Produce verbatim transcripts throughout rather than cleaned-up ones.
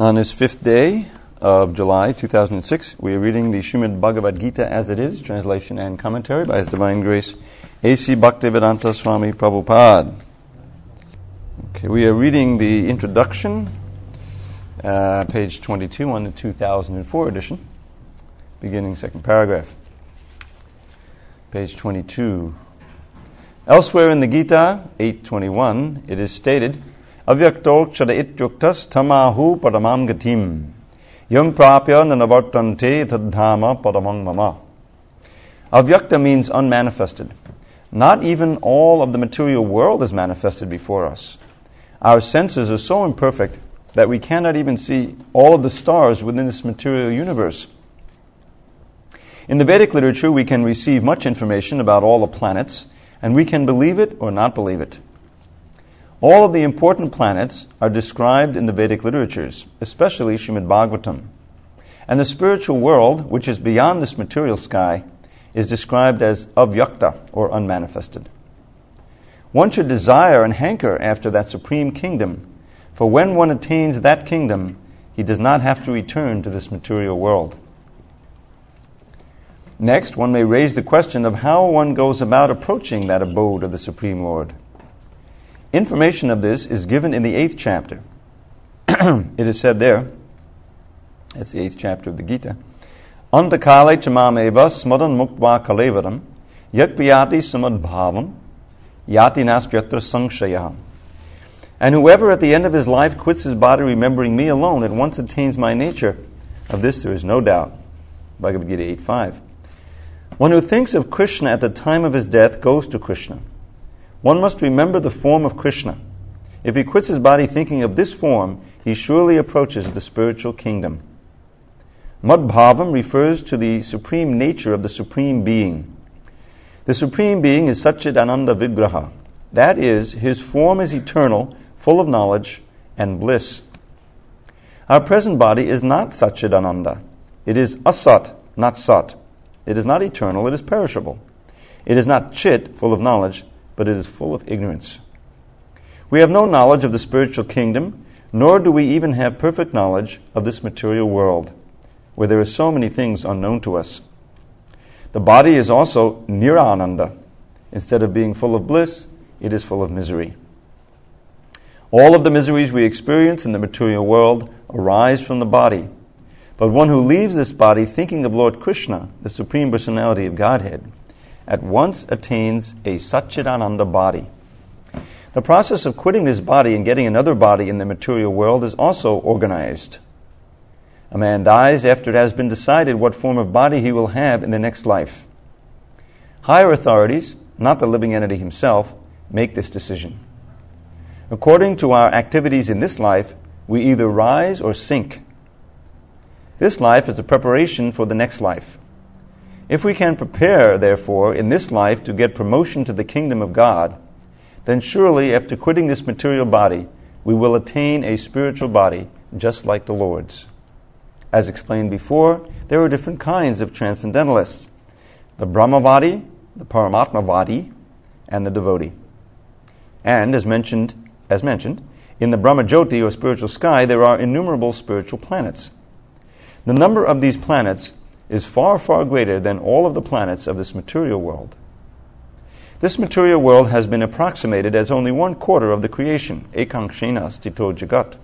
On this fifth day of July two thousand six, we are reading the Srimad Bhagavad Gita as it is, translation and commentary by His Divine Grace A C Bhaktivedanta Swami Prabhupada. Okay, we are reading the introduction, uh, page twenty-two on the two thousand four edition, beginning second paragraph. Page twenty-two. Elsewhere in the Gita, eight twenty-one, it is stated, Avyakto chada ityuktas tamahu padamam gatim yam prapya nanavartante tadhama padamang mama. Avyakta means unmanifested. Not even all of the material world is manifested before us. Our senses are so imperfect that we cannot even see all of the stars within this material universe. In the Vedic literature, we can receive much information about all the planets, and we can believe it or not believe it. All of the important planets are described in the Vedic literatures, especially Srimad Bhagavatam. And the spiritual world, which is beyond this material sky, is described as avyakta, or unmanifested. One should desire and hanker after that supreme kingdom, for when one attains that kingdom, he does not have to return to this material world. Next, one may raise the question of how one goes about approaching that abode of the Supreme Lord. Information of this is given in the eighth chapter. It is said there, that's the eighth chapter of the Gita, Antakale chamam eva smadan muktva kalevaram yat piyati samadbhavam yati nastyatra sankshayah. And whoever at the end of his life quits his body remembering me alone at once attains my nature. Of this there is no doubt. Bhagavad Gita eight five. One who thinks of Krishna at the time of his death goes to Krishna. One must remember the form of Krishna. If he quits his body thinking of this form, he surely approaches the spiritual kingdom. Madbhavam refers to the supreme nature of the Supreme Being. The Supreme Being is Satchidananda Vigraha. That is, his form is eternal, full of knowledge and bliss. Our present body is not Satchidananda. It is asat, not sat. It is not eternal, it is perishable. It is not chit, full of knowledge, but it is full of ignorance. We have no knowledge of the spiritual kingdom, nor do we even have perfect knowledge of this material world, where there are so many things unknown to us. The body is also nirananda. Instead of being full of bliss, it is full of misery. All of the miseries we experience in the material world arise from the body. But one who leaves this body thinking of Lord Krishna, the Supreme Personality of Godhead, at once attains a Satchidananda body. The process of quitting this body and getting another body in the material world is also organized. A man dies after it has been decided what form of body he will have in the next life. Higher authorities, not the living entity himself, make this decision. According to our activities in this life, we either rise or sink. This life is a preparation for the next life. If we can prepare, therefore, in this life to get promotion to the kingdom of God, then surely after quitting this material body, we will attain a spiritual body just like the Lord's. As explained before, there are different kinds of transcendentalists: the Brahmavadi, the Paramatmavadi, and the devotee. And as mentioned, as mentioned, in the Brahmajyoti or spiritual sky, there are innumerable spiritual planets. The number of these planets is far, far greater than all of the planets of this material world. This material world has been approximated as only one quarter of the creation, ekankshena stito jagat.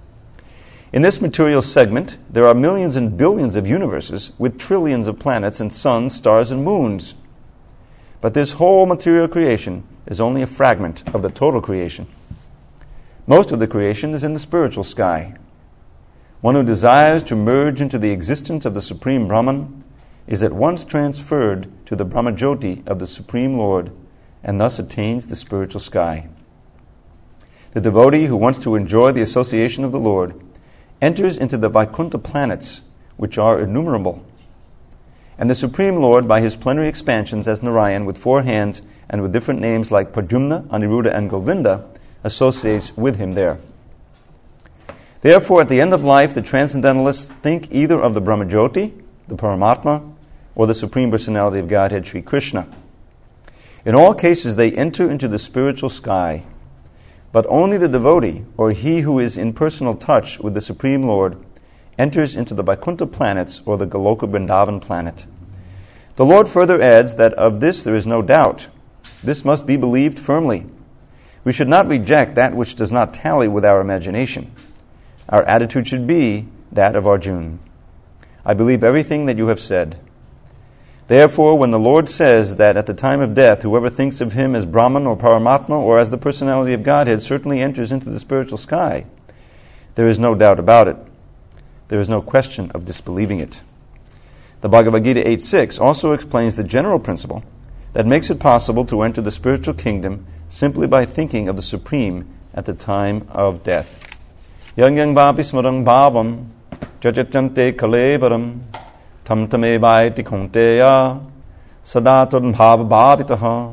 In this material segment, there are millions and billions of universes with trillions of planets and suns, stars, and moons. But this whole material creation is only a fragment of the total creation. Most of the creation is in the spiritual sky. One who desires to merge into the existence of the Supreme Brahman is at once transferred to the Brahmajyoti of the Supreme Lord and thus attains the spiritual sky. The devotee who wants to enjoy the association of the Lord enters into the Vaikuntha planets, which are innumerable. And the Supreme Lord, by his plenary expansions as Narayan with four hands and with different names like Pradyumna, Aniruddha, and Govinda, associates with him there. Therefore, at the end of life, the transcendentalists think either of the Brahmajyoti, the Paramatma, or the Supreme Personality of Godhead, Sri Krishna. In all cases, they enter into the spiritual sky. But only the devotee, or he who is in personal touch with the Supreme Lord, enters into the Vaikuntha planets or the Goloka Vrindavan planet. The Lord further adds that of this there is no doubt. This must be believed firmly. We should not reject that which does not tally with our imagination. Our attitude should be that of Arjuna. I believe everything that you have said. Therefore, when the Lord says that at the time of death, whoever thinks of him as Brahman or Paramatma or as the personality of Godhead certainly enters into the spiritual sky, there is no doubt about it. There is no question of disbelieving it. The Bhagavad Gita eight six also explains the general principle that makes it possible to enter the spiritual kingdom simply by thinking of the Supreme at the time of death. Yang yang vapi smarang bhavam jajachante kalevaram tam tame vaiti konteya sadatun bhava bhavitaha.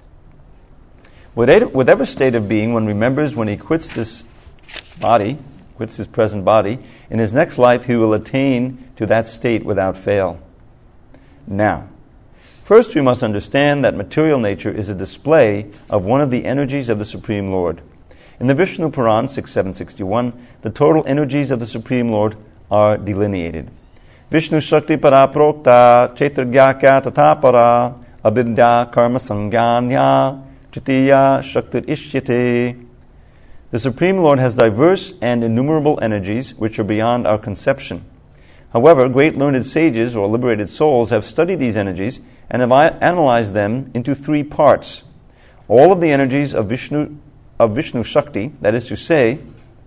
Whatever state of being one remembers when he quits this body, quits his present body, in his next life he will attain to that state without fail. Now, first we must understand that material nature is a display of one of the energies of the Supreme Lord. In the Vishnu Puran six seven sixty-one, the total energies of the Supreme Lord are delineated. Vishnu Shakti Paraprokta Chetragyakya Tatapara Abhidya Karma Sanganya Tritiya Shaktir Ishyate. The Supreme Lord has diverse and innumerable energies which are beyond our conception. However, great learned sages or liberated souls have studied these energies and have analyzed them into three parts. All of the energies of Vishnu of Vishnu Shakti, that is to say,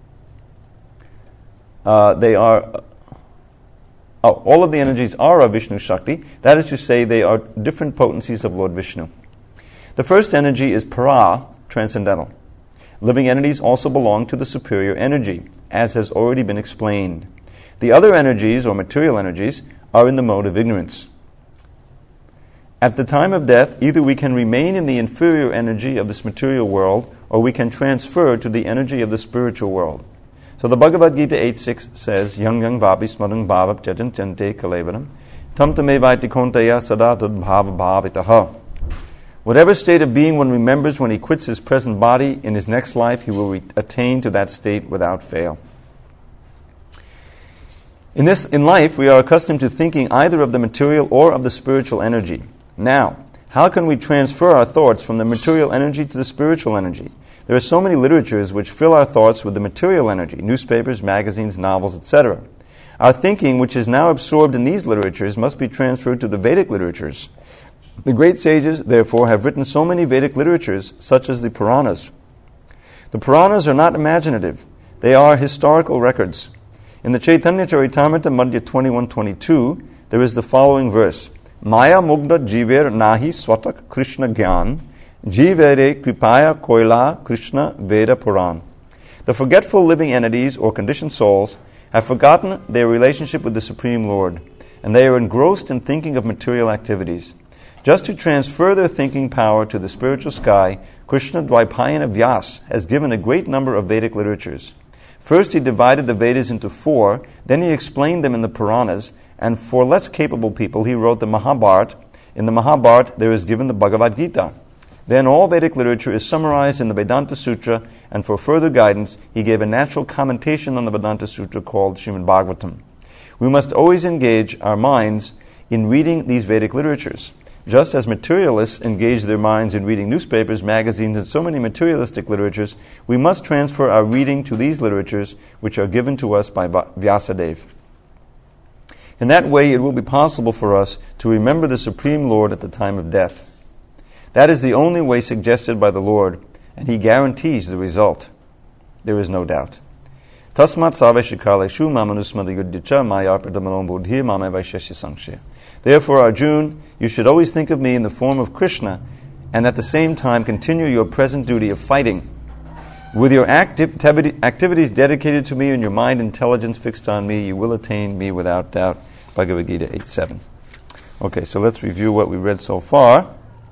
uh, they are oh, all of the energies are of Vishnu Shakti, that is to say, they are different potencies of Lord Vishnu. The first energy is Para, transcendental. Living entities also belong to the superior energy, as has already been explained. The other energies, or material energies, are in the mode of ignorance. At the time of death, either we can remain in the inferior energy of this material world, or we can transfer to the energy of the spiritual world. So the Bhagavad Gita eight six says, Yang yang vapi smarang bhavap jajantante kalevaram tam tame vaiti konteya sadatad bhava bhavitaha. Whatever state of being one remembers when he quits his present body, in his next life he will re- attain to that state without fail. In this, in life, we are accustomed to thinking either of the material or of the spiritual energy. Now, how can we transfer our thoughts from the material energy to the spiritual energy? There are so many literatures which fill our thoughts with the material energy, newspapers, magazines, novels, et cetera. Our thinking, which is now absorbed in these literatures, must be transferred to the Vedic literatures. The great sages, therefore, have written so many Vedic literatures, such as the Puranas. The Puranas are not imaginative. They are historical records. In the Chaitanya Charitamrita Madhya twenty-one twenty-two, there is the following verse. Maya mugda jiver nahi swatak Krishna gyan, jivere kripaya koila Krishna Veda Puran. The forgetful living entities or conditioned souls have forgotten their relationship with the Supreme Lord, and they are engrossed in thinking of material activities. Just to transfer their thinking power to the spiritual sky, Krishna Dvaipayana Vyas has given a great number of Vedic literatures. First, he divided the Vedas into four, then he explained them in the Puranas, and for less capable people, he wrote the Mahabharata. In the Mahabharata, there is given the Bhagavad Gita. Then all Vedic literature is summarized in the Vedanta Sutra, and for further guidance, he gave a natural commentation on the Vedanta Sutra called Srimad Bhagavatam. We must always engage our minds in reading these Vedic literatures. Just as materialists engage their minds in reading newspapers, magazines, and so many materialistic literatures, we must transfer our reading to these literatures, which are given to us by Vyasadeva. In that way, it will be possible for us to remember the Supreme Lord at the time of death. That is the only way suggested by the Lord, and He guarantees the result. There is no doubt. Tasmat saveshikaleshu mamanusmadayudyacha mayarpadamalam buddhi mamavaishesya sankshe. Therefore, Arjuna, you should always think of me in the form of Krishna, and at the same time continue your present duty of fighting. With your active activities dedicated to me and your mind intelligence fixed on me, you will attain me without doubt. Bhagavad Gita eight seven. Okay, so let's review what we read so far.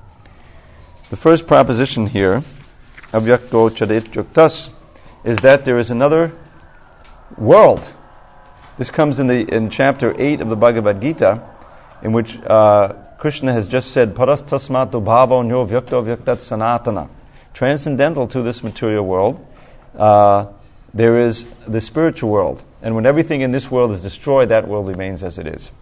The first proposition here, avyakto chadet yuktas, is that there is another world. This comes in the in chapter eight of the Bhagavad Gita, in which uh, Krishna has just said, Parastasmato bhavo nyo vyakto vyaktat sanatana, transcendental to this material world, uh, there is the spiritual world. And when everything in this world is destroyed, that world remains as it is.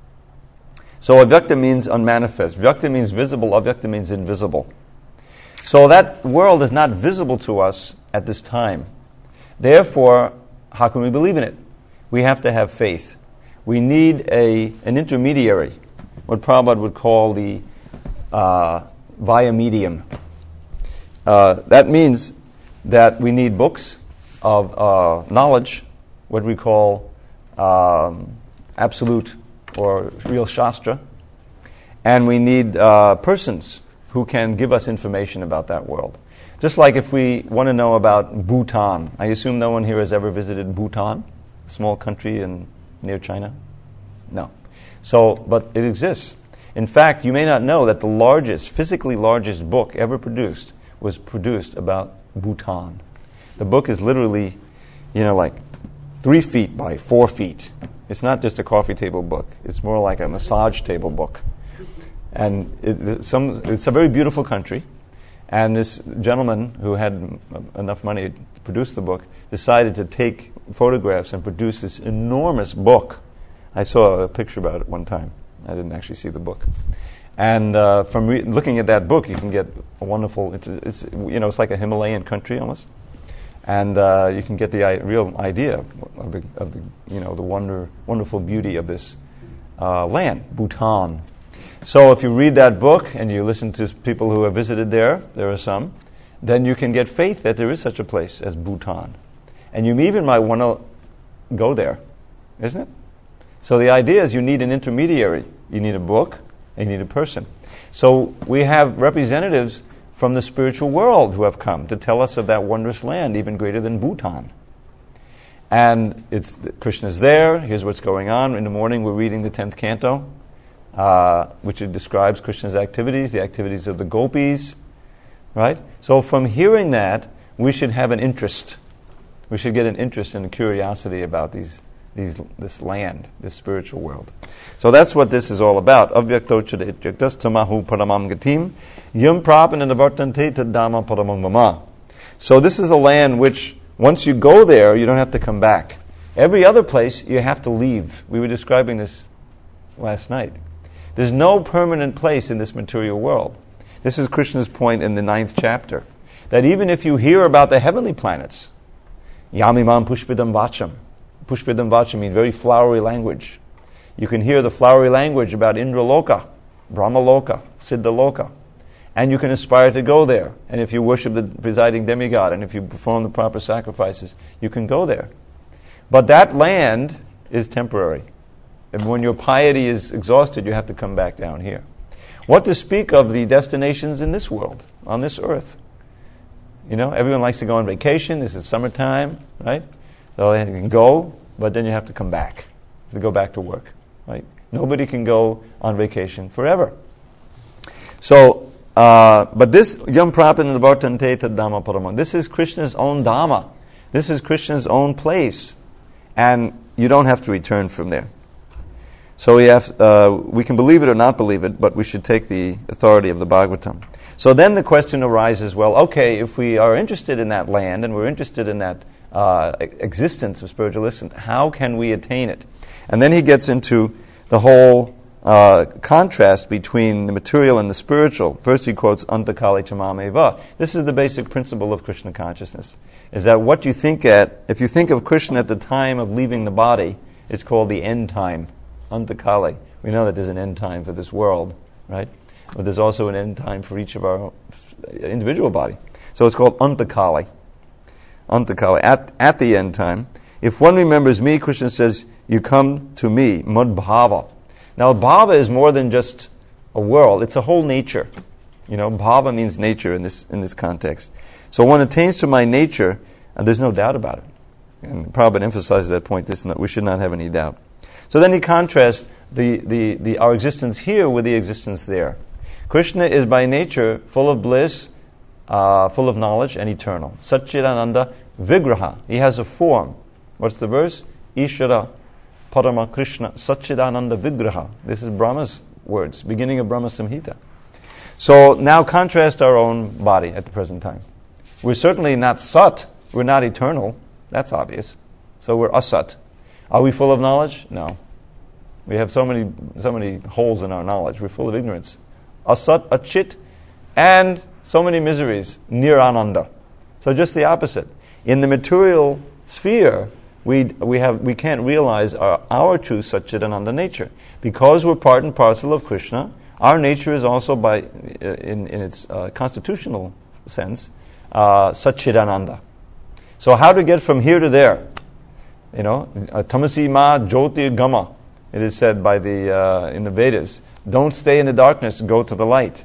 So avyakta means unmanifest. Vyakta means visible. Avyakta means invisible. So that world is not visible to us at this time. Therefore, how can we believe in it? We have to have faith. We need a an intermediary, what Prabhupada would call the uh, via medium. Uh, that means that we need books of uh, knowledge, what we call um, absolute or real Shastra, and we need uh, persons who can give us information about that world. Just like if we want to know about Bhutan. I assume no one here has ever visited Bhutan, a small country in near China? No. So, but it exists. In fact, you may not know that the largest, physically largest book ever produced was produced about Bhutan. The book is literally, you know, like three feet by four feet. It's not just a coffee table book. It's more like a massage table book. And it, some, it's a very beautiful country. And this gentleman who had enough money to produce the book decided to take photographs and produce this enormous book. I saw a picture about it one time. I didn't actually see the book. And uh, from re- looking at that book, you can get a wonderful. It's, a, it's you know it's like a Himalayan country almost, and uh, you can get the I- real idea of the of the you know the wonder wonderful beauty of this uh, land, Bhutan. So if you read that book and you listen to people who have visited there, there are some, then you can get faith that there is such a place as Bhutan. And you even might want to go there, isn't it? So the idea is you need an intermediary. You need a book and you need a person. So we have representatives from the spiritual world who have come to tell us of that wondrous land, even greater than Bhutan. And it's Krishna's there. Here's what's going on. In the morning we're reading the tenth canto. Uh, which it describes Krishna's activities, the activities of the gopis, right? So from hearing that, we should have an interest. We should get an interest and a curiosity about these, these, this land, this spiritual world. So that's what this is all about. Avyakto chada ityaktas tamahu paramam gatim yam prapanavartante tadama paramam mama. So this is a land which, once you go there, you don't have to come back. Every other place, you have to leave. We were describing this last night. There's no permanent place in this material world. This is Krishna's point in the ninth chapter. That even if you hear about the heavenly planets, Yamimam Pushpidam Vacham. Pushpidam Vacham means very flowery language. You can hear the flowery language about Indraloka, Brahmaloka, Siddhaloka. And you can aspire to go there. And if you worship the presiding demigod and if you perform the proper sacrifices, you can go there. But that land is temporary. And when your piety is exhausted, you have to come back down here. What to speak of the destinations in this world, on this earth? You know, everyone likes to go on vacation. This is summertime, right? So they can go, but then you have to come back. To go back to work, right? Nobody can go on vacation forever. So, uh, but this Yam Prapan Vartante Dhamma Paramam. This is Krishna's own Dhamma. This is Krishna's own place. And you don't have to return from there. So we have, uh, we can believe it or not believe it, but we should take the authority of the Bhagavatam. So then the question arises, well, okay, if we are interested in that land and we're interested in that uh, existence of spiritual existence, how can we attain it? And then he gets into the whole uh, contrast between the material and the spiritual. First he quotes Antakali Chamameva. This is the basic principle of Krishna consciousness, is that what you think at, if you think of Krishna at the time of leaving the body, it's called the end time. Antakali. We know that there's an end time for this world, right? But there's also an end time for each of our individual body. So it's called Antakali. Antakali. At, at the end time. If one remembers me, Krishna says, you come to me, Madbhava. Now, bhava is more than just a world. It's a whole nature. You know, bhava means nature in this in this context. So one attains to my nature, and there's no doubt about it. And Prabhupada emphasizes that point. This not, we should not have any doubt. So then he contrasts the, the, the, our existence here with the existence there. Krishna is by nature full of bliss, uh, full of knowledge, and eternal. Satchidananda Vigraha. He has a form. What's the verse? Ishvara Parama Krishna Satchidananda Vigraha. This is Brahma's words, beginning of Brahma Samhita. So now contrast our own body at the present time. We're certainly not Sat, We're not eternal. That's obvious. So we're asat. Are we full of knowledge? No. We have so many so many holes in our knowledge. We're full of ignorance. Asat, achit, and so many miseries. Nirananda. So just the opposite. In the material sphere, we we have we can't realize our, our true Satchidananda nature. Because we're part and parcel of Krishna, our nature is also, by uh, in, in its uh, constitutional sense, uh, Satchidananda. So how to get from here to there? You know, Tamasi ma jyoti gama. It is said by the uh, in the Vedas. Don't stay in the darkness. Go to the light.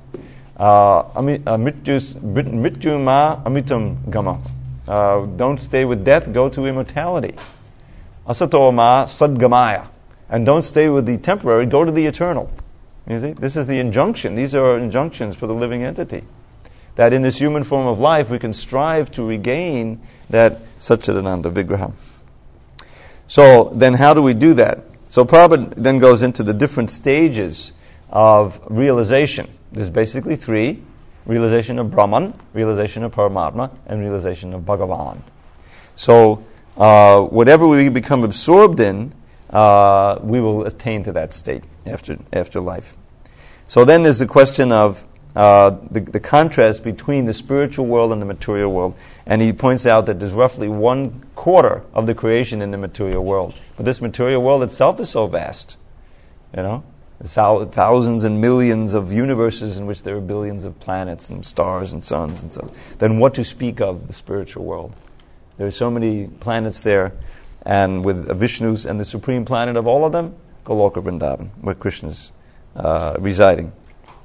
Mrityu ma amitam gama. Uh, don't stay with death. Go to immortality. Asato ma sadgamaya. And don't stay with the temporary. Go to the eternal. You see, this is the injunction. These are injunctions for the living entity. That in this human form of life, we can strive to regain that Satchidananda Vigraha. So then how do we do that? So Prabhupada then goes into the different stages of realization. There's basically three. Realization of Brahman, realization of Paramatma, and realization of Bhagavan. So uh, whatever we become absorbed in, uh, we will attain to that state after after life. So then there's the question of uh, the, the contrast between the spiritual world and the material world. And he points out that there's roughly one quarter of the creation in the material world. But this material world itself is so vast. You know, thousands and millions of universes in which there are billions of planets and stars and suns and so on. Then what to speak of the spiritual world? There are so many planets there, and with Vishnu's and the supreme planet of all of them, Goloka Vrindavan, where Krishna's uh, residing.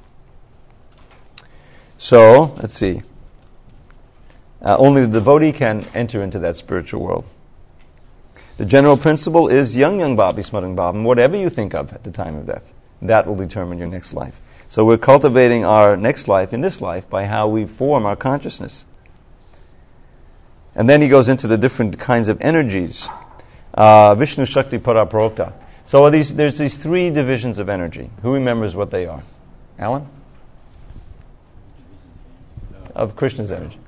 So, let's see. Uh, only the devotee can enter into that spiritual world. The general principle is Yang Yang Bhavi Smarang Bhavam, whatever you think of at the time of death. That will determine your next life. So we're cultivating our next life in this life by how we form our consciousness. And then he goes into the different kinds of energies. Uh, Vishnu Shakti Paraprokta. So are these, there's these three divisions of energy. Who remembers what they are? Alan? Of Krishna's energy.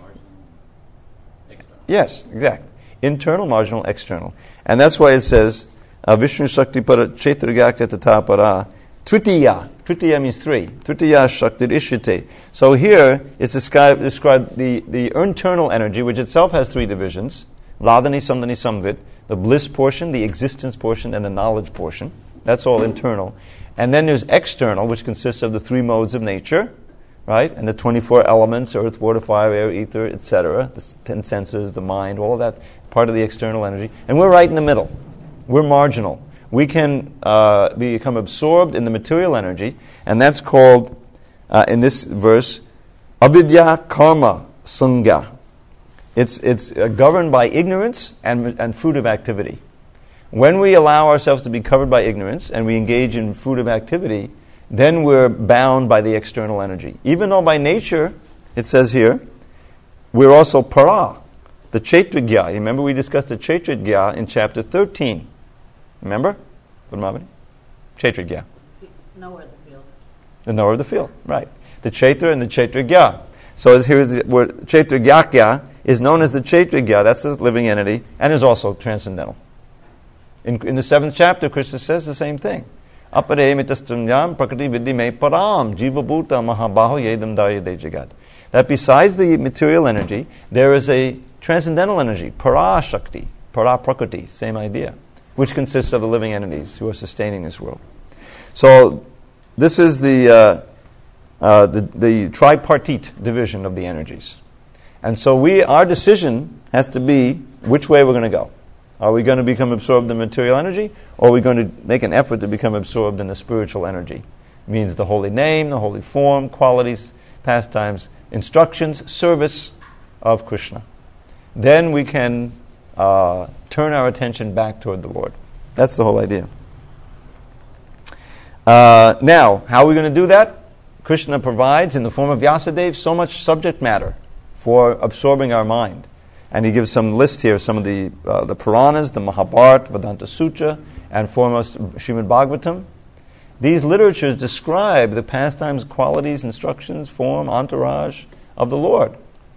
Yes, exactly. Internal, marginal, external. And that's why it says, uh, Vishnu Shakti Para Chetragakya Tata Para Tritiya. Tritiya means three. Tritiya Shakti Ishyate. So here it's described, described the, the internal energy, which itself has three divisions. Ladani, Sandani, Samvit. The bliss portion, the existence portion, and the knowledge portion. That's all internal. And then there's external, which consists of the three modes of nature, right? And the twenty-four elements, earth, water, fire, air, ether, et cetera. The ten senses, the mind, all of that, part of the external energy. And we're right in the middle. We're marginal. We can uh, become absorbed in the material energy, and that's called, uh, in this verse, avidya karma sangha. It's it's uh, governed by ignorance and and fruitive activity. When we allow ourselves to be covered by ignorance and we engage in fruitive activity, then we're bound by the external energy. Even though by nature, it says here, we're also para, the Kshetragya. Remember we discussed the Kshetragya in chapter thirteen. Remember? Padmavati? Kshetragya. Knower of the field. The knower of the field, right. The Kshetra and the Kshetragya. So here's the word Kshetragyakya is known as the Kshetragya, that's the living entity, and is also transcendental. In, in the seventh chapter, Krishna says the same thing. Apare mitastamyam prakriti vidhi me param jiva bhuta mahabaho yedam daryade jagat. That besides the material energy, there is a transcendental energy, para shakti, para prakriti, same idea, which consists of the living entities who are sustaining this world. So this is the uh, uh, the, the tripartite division of the energies. And so we, our decision has to be which way we're going to go. Are we going to become absorbed in material energy, or are we going to make an effort to become absorbed in the spiritual energy? It means the holy name, the holy form, qualities, pastimes, instructions, service of Krishna. Then we can uh, turn our attention back toward the Lord. That's the whole idea. Uh, now, how are we going to do that? Krishna provides, in the form of Vyasadeva, so much subject matter for absorbing our mind. And he gives some list here, some of the uh, the Puranas, the Mahabharata, Vedanta Sutra, and foremost Srimad Bhagavatam. These literatures describe the pastimes, qualities, instructions, form, entourage of the Lord.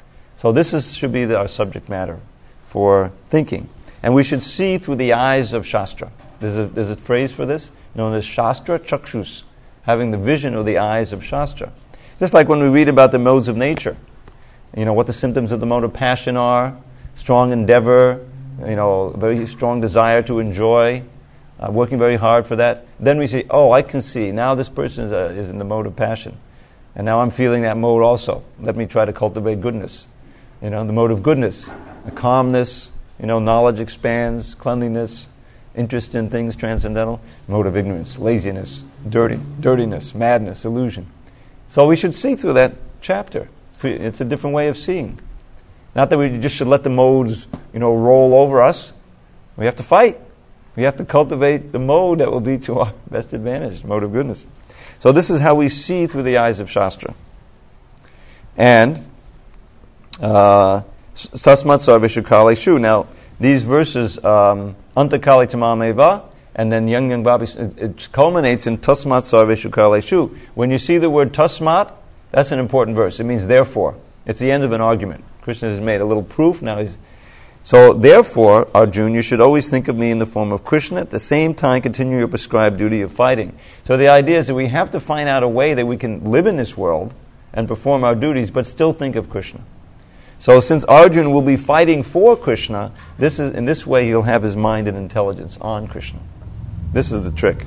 So this is, should be the, our subject matter for thinking. And we should see through the eyes of Shastra. There's a, there's a phrase for this known as Shastra Chakshus, having the vision of the eyes of Shastra. Just like when we read about the modes of nature, you know, what the symptoms of the mode of passion are, strong endeavor, you know, very strong desire to enjoy, uh, working very hard for that. Then we say, oh, I can see, now this person is, uh, is in the mode of passion. And now I'm feeling that mode also. Let me try to cultivate goodness. You know, the mode of goodness, the calmness, you know, knowledge expands, cleanliness, interest in things transcendental. Mode of ignorance, laziness, dirty, dirtiness, madness, illusion. So we should see through that chapter. It's a different way of seeing. Not that we just should let the modes, you know, roll over us. We have to fight. We have to cultivate the mode that will be to our best advantage, the mode of goodness. So this is how we see through the eyes of Shastra. And uh, Tasmat Sarveshu Kale Shu. Now, these verses, um, Antakali Tamam Eva, and then Yang Yang Babi, it, it culminates in Tasmat Sarveshu Kale Shu. When you see the word Tasmat, that's an important verse. It means therefore. It's the end of an argument. Krishna has made a little proof. Now he's so therefore, Arjuna, you should always think of me in the form of Krishna. At the same time, continue your prescribed duty of fighting. So the idea is that we have to find out a way that we can live in this world and perform our duties, but still think of Krishna. So since Arjuna will be fighting for Krishna, this is in this way he'll have his mind and intelligence on Krishna. This is the trick.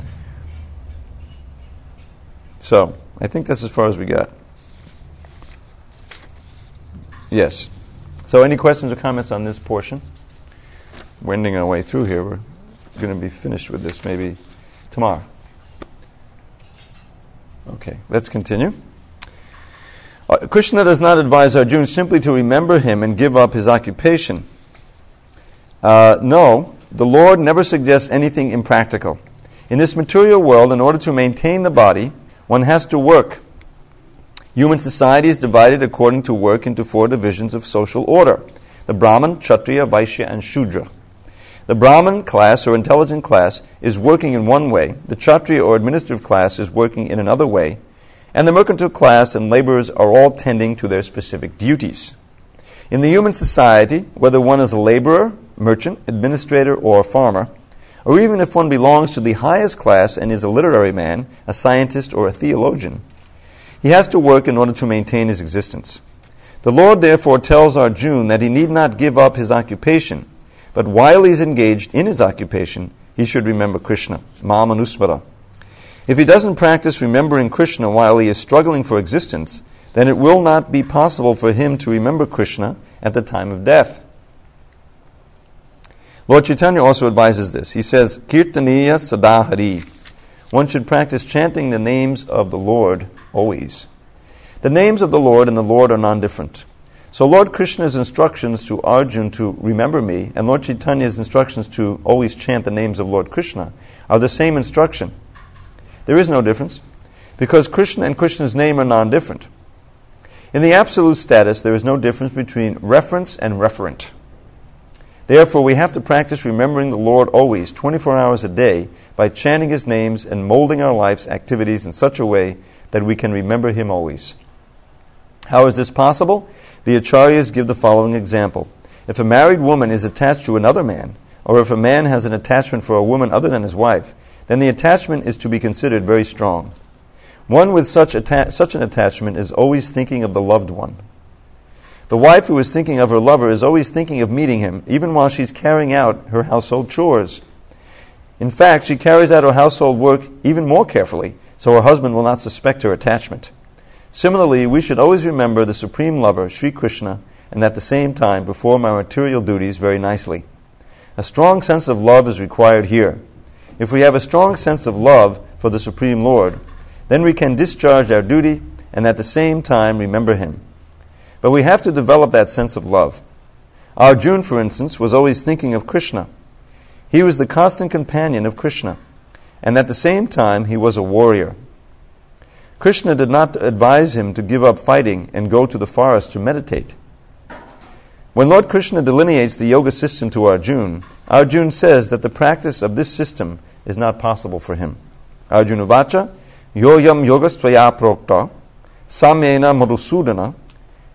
So I think that's as far as we got. Yes. So any questions or comments on this portion? We're ending our way through here. We're going to be finished with this maybe tomorrow. Okay, let's continue. Uh, Krishna does not advise Arjuna simply to remember him and give up his occupation. Uh, no, the Lord never suggests anything impractical. In this material world, in order to maintain the body, one has to work. Human society is divided according to work into four divisions of social order: the Brahman, Kshatriya, Vaishya, and Shudra. The Brahman class, or intelligent class, is working in one way, the Kshatriya, or administrative class, is working in another way, and the mercantile class and laborers are all tending to their specific duties. In the human society, whether one is a laborer, merchant, administrator, or farmer, or even if one belongs to the highest class and is a literary man, a scientist, or a theologian, he has to work in order to maintain his existence. The Lord therefore tells Arjuna that he need not give up his occupation, but while he is engaged in his occupation, he should remember Krishna, Mam Anusmara. If he doesn't practice remembering Krishna while he is struggling for existence, then it will not be possible for him to remember Krishna at the time of death. Lord Chaitanya also advises this. He says, Kirtaniya Sadahari. One should practice chanting the names of the Lord always. The names of the Lord and the Lord are non-different. So Lord Krishna's instructions to Arjuna to remember me and Lord Chaitanya's instructions to always chant the names of Lord Krishna are the same instruction. There is no difference because Krishna and Krishna's name are non-different. In the absolute status, there is no difference between reference and referent. Therefore, we have to practice remembering the Lord always, twenty-four hours a day, by chanting his names and molding our life's activities in such a way that we can remember him always. How is this possible? The Acharyas give the following example. If a married woman is attached to another man, or if a man has an attachment for a woman other than his wife, then the attachment is to be considered very strong. One with such, atta- such an attachment is always thinking of the loved one. The wife who is thinking of her lover is always thinking of meeting him, even while she's carrying out her household chores. In fact, she carries out her household work even more carefully, so her husband will not suspect her attachment. Similarly, we should always remember the Supreme Lover, Sri Krishna, and at the same time perform our material duties very nicely. A strong sense of love is required here. If we have a strong sense of love for the Supreme Lord, then we can discharge our duty and at the same time remember him. But we have to develop that sense of love. Arjuna, for instance, was always thinking of Krishna. He was the constant companion of Krishna, and at the same time he was a warrior. Krishna did not advise him to give up fighting and go to the forest to meditate. When Lord Krishna delineates the yoga system to Arjuna, Arjuna says that the practice of this system is not possible for him. Arjuna vacha, yoyam yogastvaya prokta, samyena madhusudana,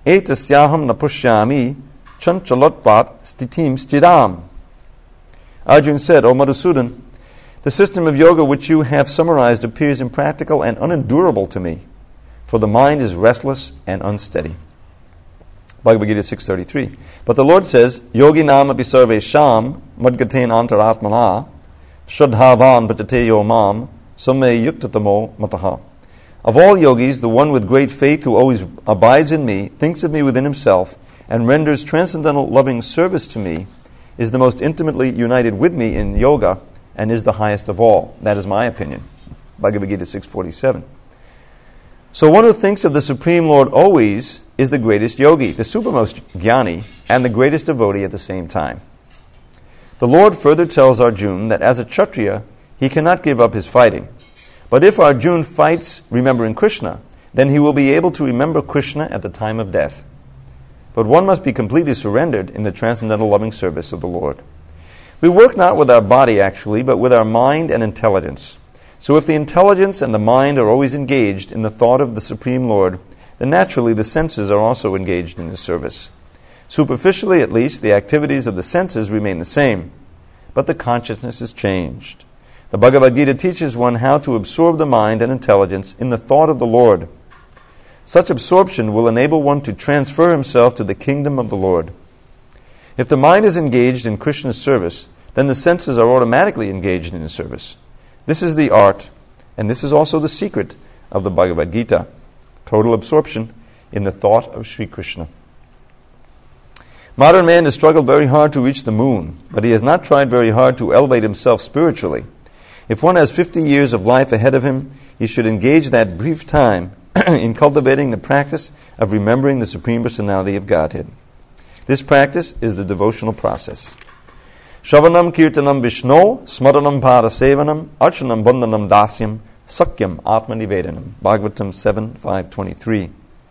etasyaham napushyami chanchalotvat stitim stidam. Arjuna said, O Madhusudan, the system of yoga which you have summarized appears impractical and unendurable to me, for the mind is restless and unsteady. Bhagavad Gita six thirty-three. But the Lord says, Yogi nama pisarve sham madgaten antaratmana shradhavan patate yo mam samme yuktatamo mataha. Of all yogis, the one with great faith who always abides in me, thinks of me within himself, and renders transcendental loving service to me, is the most intimately united with me in yoga, and is the highest of all. That is my opinion. Bhagavad Gita six forty-seven. So one who thinks of the Supreme Lord always is the greatest yogi, the supermost jnani, and the greatest devotee at the same time. The Lord further tells Arjuna that as a Kshatriya, he cannot give up his fighting. But if Arjuna fights remembering Krishna, then he will be able to remember Krishna at the time of death. But one must be completely surrendered in the transcendental loving service of the Lord. We work not with our body, actually, but with our mind and intelligence. So if the intelligence and the mind are always engaged in the thought of the Supreme Lord, then naturally the senses are also engaged in his service. Superficially, at least, the activities of the senses remain the same, but the consciousness is changed. The Bhagavad Gita teaches one how to absorb the mind and intelligence in the thought of the Lord. Such absorption will enable one to transfer himself to the kingdom of the Lord. If the mind is engaged in Krishna's service, then the senses are automatically engaged in his service. This is the art, and this is also the secret of the Bhagavad Gita. Total absorption in the thought of Sri Krishna. Modern man has struggled very hard to reach the moon, but he has not tried very hard to elevate himself spiritually. If one has fifty years of life ahead of him, he should engage that brief time in cultivating the practice of remembering the Supreme Personality of Godhead. This practice is the devotional process. Shravanam kirtanam Vishno, smaranam parasevanam, archanam vandanam dasyam, sakyam atmanivedanam. Bhagavatam seven five twenty-three.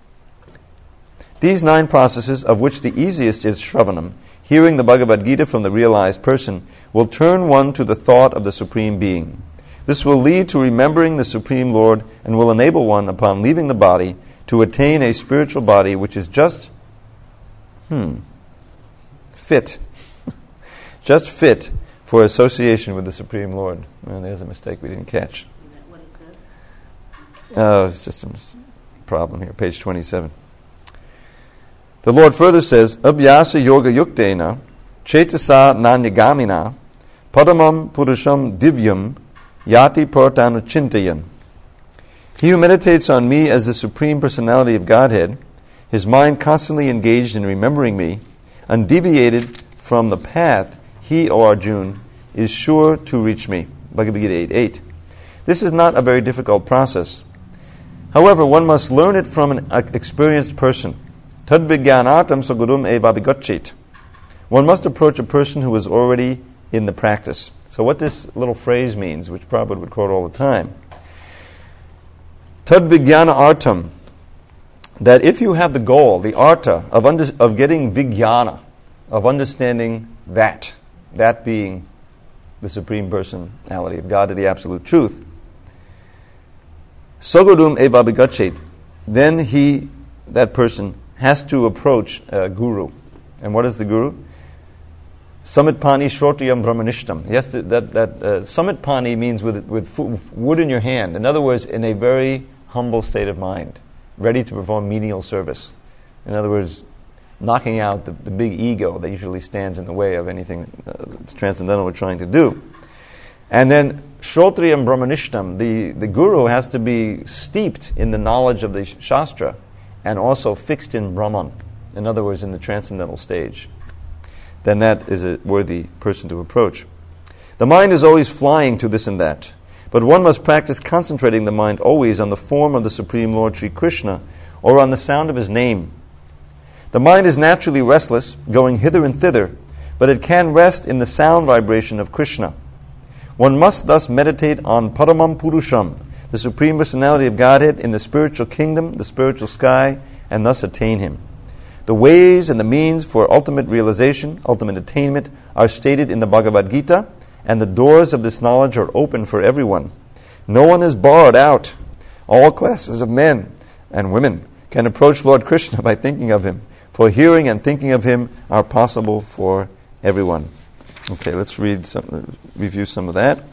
These nine processes, of which the easiest is Shravanam, hearing the Bhagavad Gita from the realized person, will turn one to the thought of the Supreme Being. This will lead to remembering the Supreme Lord and will enable one, upon leaving the body, to attain a spiritual body which is just Hmm. fit. Just fit for association with the Supreme Lord. Well, there's a mistake we didn't catch. Is that what it says? Oh, it's just a mis- problem here. Page twenty-seven. The Lord further says, Abhyasa yoga yuktena, chetasa nanyagamina, padamam purusham divyam, yati partanu chintayan. He who meditates on me as the Supreme Personality of Godhead, his mind constantly engaged in remembering me, undeviated from the path, he, O Arjuna, is sure to reach me. Bhagavad Gita eight eight. This is not a very difficult process. However, one must learn it from an experienced person. Tad vijnanatam sagurum eva vigacchit. One must approach a person who is already in the practice. So what this little phrase means, which Prabhupada would quote all the time, Tad vijnana artam, that if you have the goal, the arta, of under, of getting vijnana, of understanding that, that being the Supreme Personality of God, the Absolute Truth, Sagodum eva bigachet, then he, that person, has to approach a guru. And what is the guru? Samitpani Shrotriyam Brahmanishtam. Yes, that, that uh, Samitpani means with, with wood in your hand. In other words, in a very humble state of mind, ready to perform menial service. In other words, knocking out the, the big ego that usually stands in the way of anything uh, that's transcendental we're trying to do. And then Shrotriyam Brahmanishtam, the, the guru has to be steeped in the knowledge of the Shastra and also fixed in Brahman, in other words, in the transcendental stage. Then that is a worthy person to approach. The mind is always flying to this and that, but one must practice concentrating the mind always on the form of the Supreme Lord Sri Krishna or on the sound of his name. The mind is naturally restless, going hither and thither, but it can rest in the sound vibration of Krishna. One must thus meditate on Paramam Purusham, the Supreme Personality of Godhead in the spiritual kingdom, the spiritual sky, and thus attain him. The ways and the means for ultimate realization, ultimate attainment, are stated in the Bhagavad Gita, and the doors of this knowledge are open for everyone. No one is barred out. All classes of men and women can approach Lord Krishna by thinking of him. For hearing and thinking of him are possible for everyone. Okay, let's read some, review some of that.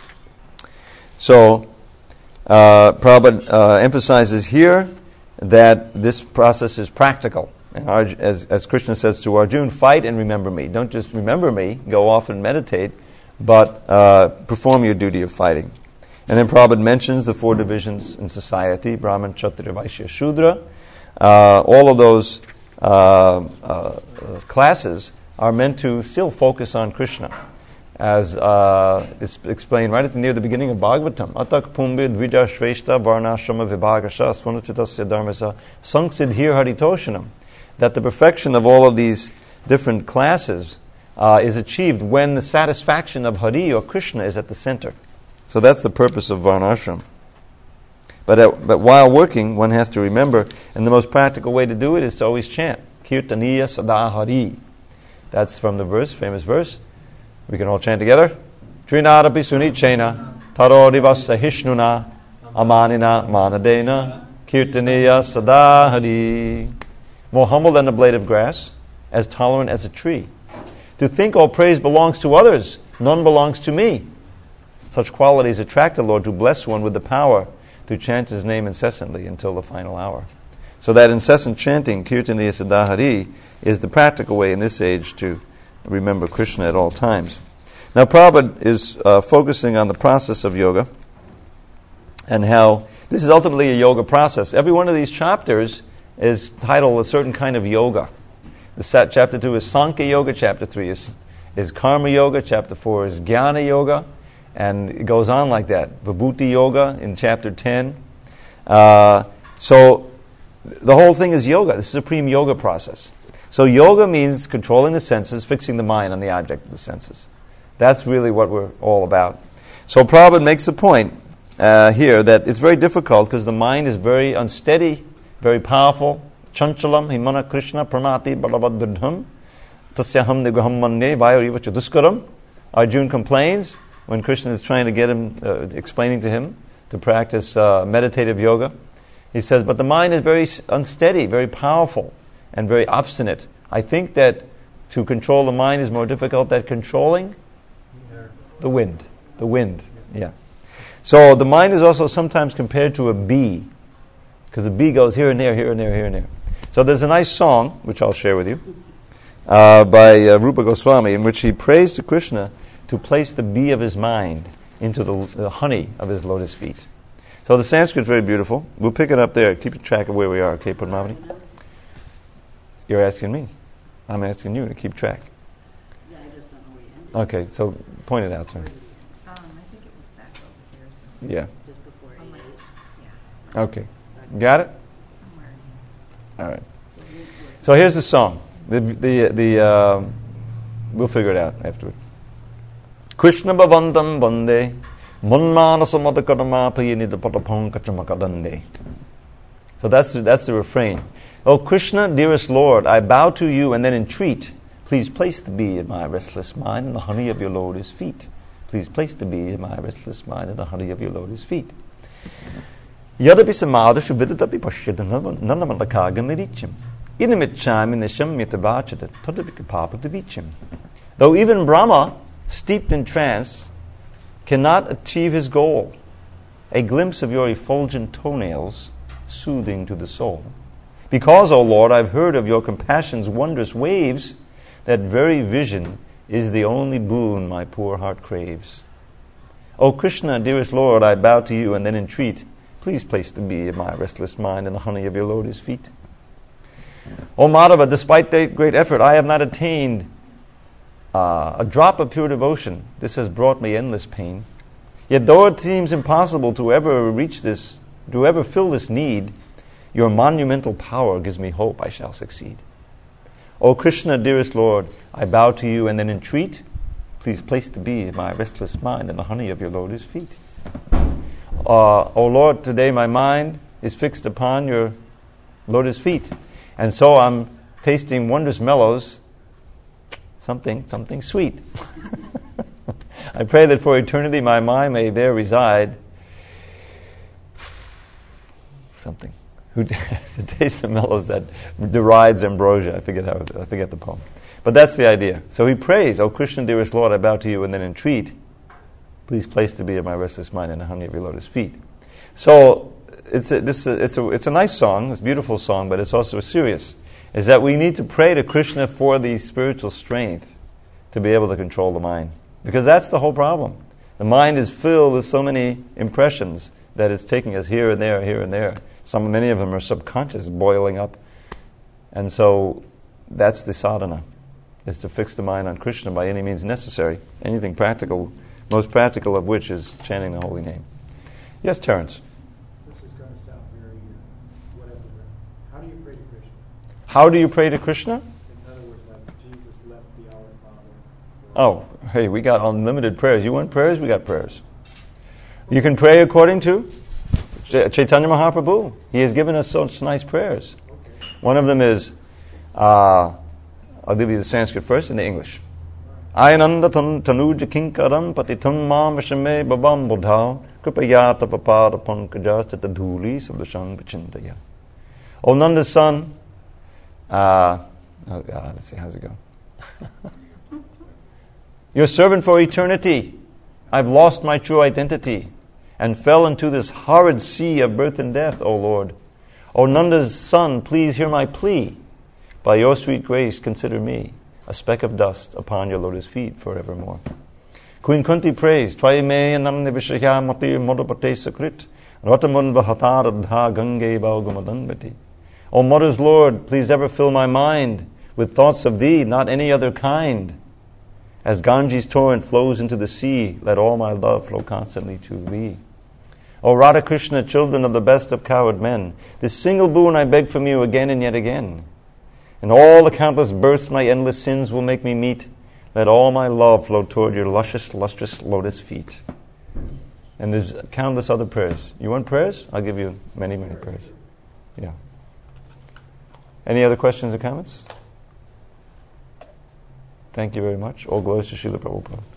So, uh, Prabhupada uh, emphasizes here that this process is practical. And Arj- as, as Krishna says to Arjuna, fight and remember me. Don't just remember me, go off and meditate, but uh, perform your duty of fighting. And then Prabhupada mentions the four divisions in society, Brahman, Kshatriya, Vaishya, Shudra. Uh, all of those uh, uh, classes are meant to still focus on Krishna, as uh, is explained right at the, near the beginning of Bhagavatam. Atak pumbid vidya shreshta varnashrama vibhagasha swanuchitasya dharmasa sangsidhir haritoshanam. That the perfection of all of these different classes uh, is achieved when the satisfaction of Hari or Krishna is at the center. So that's the purpose of varnashram. But at, but while working, one has to remember, and the most practical way to do it is to always chant Kirtaniya Sada Hari. That's from the verse, famous verse. We can all chant together. Trinadapi Sunichena Tarodivasa Hishnuna Amanina Manadena Kirtaniya Sada Hari. More humble than a blade of grass, as tolerant as a tree. To think all praise belongs to others, none belongs to me. Such qualities attract the Lord to bless one with the power to chant His name incessantly until the final hour. So that incessant chanting, Kirtaniya Sada Hari, is the practical way in this age to remember Krishna at all times. Now Prabhupada is uh, focusing on the process of yoga and how this is ultimately a yoga process. Every one of these chapters is titled a certain kind of yoga. The set, chapter two is Sankhya Yoga, chapter three is, is Karma Yoga, chapter four is Jnana Yoga, and it goes on like that. Vibhuti Yoga in chapter ten. Uh, so the whole thing is yoga, the supreme yoga process. So yoga means controlling the senses, fixing the mind on the object of the senses. That's really what we're all about. So Prabhupada makes the point uh, here that it's very difficult because the mind is very unsteady, very powerful. Chanchalam himana Krishna pranati balabadridham tasyaham nigraham manne vayariva chaduskaram. Arjuna complains when Krishna is trying to get him, uh, explaining to him to practice uh, meditative yoga. He says, but the mind is very unsteady, very powerful, and very obstinate. I think that to control the mind is more difficult than controlling the wind. The wind, yeah. So the mind is also sometimes compared to a bee, because the bee goes here and there, here and there, here and there. So there's a nice song, which I'll share with you, uh, by uh, Rupa Goswami, in which he prays to Krishna to place the bee of his mind into the, the honey of his lotus feet. So the Sanskrit is very beautiful. We'll pick it up there. Keep track of where we are, okay, Padmavati? You're asking me. I'm asking you to keep track. Yeah, I just don't know where you ended. Okay, so point it out to me. Um, I think it was back over here. So Yeah. just before eight. Yeah. Okay. Got it? Somewhere. All right. So here's the song. The the the uh, we'll figure it out afterward. Krishna bhavandam bande manmanasa madakadama payanida patapam kachamakadande. So that's the, that's the refrain. Oh Krishna, dearest Lord, I bow to you and then entreat. Please place the bee in my restless mind and the honey of your lotus feet. Please place the bee in my restless mind and the honey of your lotus feet. Yadapi samadashu vidadapi pashyada nanamalakagamirichem. Inamichami nisham mitavachata tadapikapapatavichim. Though even Brahma, steeped in trance, cannot achieve his goal, a glimpse of your effulgent toenails, soothing to the soul. Because, O Lord, I've heard of your compassion's wondrous waves, that very vision is the only boon my poor heart craves. O Krishna, dearest Lord, I bow to you and then entreat, please place the bee in my restless mind and the honey of your lotus feet. O Madhava, despite great effort, I have not attained uh, a drop of pure devotion. This has brought me endless pain. Yet though it seems impossible to ever reach this, to ever fill this need, your monumental power gives me hope I shall succeed. O Krishna, dearest Lord, I bow to you and then entreat, please place the bee in my restless mind and the honey of your lotus feet. Uh, o Lord, today my mind is fixed upon your lotus feet. And so I'm tasting wondrous mellows, something, something sweet. I pray that for eternity my mind may there reside. Something. who tastes the mellows that derides ambrosia. I forget how. I forget the poem, but that's the idea. So he prays, "O Krishna, dearest Lord, I bow to you and then entreat. Please place to be of my restless mind in the honey of your lotus feet." So it's a, this it's a it's a nice song, it's a beautiful song, but it's also serious. Is that we need to pray to Krishna for the spiritual strength to be able to control the mind, because that's the whole problem. The mind is filled with so many impressions that it's taking us here and there, here and there. Some, many of them are subconscious, boiling up. And so that's the sadhana, is to fix the mind on Krishna by any means necessary. Anything practical, most practical of which is chanting the holy name. Yes, Terence? This is going to sound very, uh, whatever. How do you pray to Krishna? How do you pray to Krishna? In other words, like Jesus left the Our Father. Oh, hey, we got unlimited prayers. You want prayers? We got prayers. You can pray according to Chaitanya Mahaprabhu. He has given us such nice prayers. Okay. One of them is, uh, I'll give you the Sanskrit first and the English. Ayananda tanuja kinkaram patitam mam vashame babam buddha kripayata papada pankajas tatadhuli sabdashang vachintaya. O Nanda's son, uh, oh God, let's see, how's it go? Your servant for eternity, I've lost my true identity and fell into this horrid sea of birth and death, O Lord. O Nanda's son, please hear my plea. By your sweet grace, consider me a speck of dust upon your lotus feet forevermore. Queen Kunti prays, Tvaye me anamne vishaya mati modapate sakrit, ratamun vahataradha gange baugumadanvati. O Mother's Lord, please ever fill my mind with thoughts of thee, not any other kind. As Ganges torrent flows into the sea, let all my love flow constantly to thee. O Radha Krishna, children of the best of coward men, this single boon I beg from you again and yet again. And all the countless births my endless sins will make me meet, let all my love flow toward your luscious, lustrous lotus feet. And there's countless other prayers. You want prayers? I'll give you many, many prayers. Yeah. Any other questions or comments? Thank you very much. All glories to Srila Prabhupada.